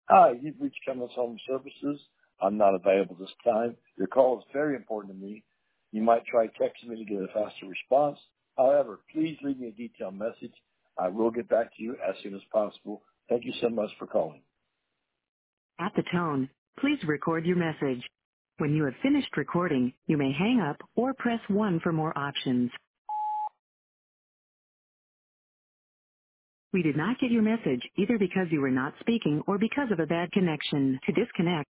Hi, you've reached Cummins Home Services. I'm not available this time. Your call is very important to me. You might try texting me to get a faster response. However, please leave me a detailed message. I will get back to you as soon as possible. Thank you so much for calling. At the tone, please record your message. When you have finished recording, you may hang up or press 1 for more options. We did not get your message either because you were not speaking or because of a bad connection. To disconnect,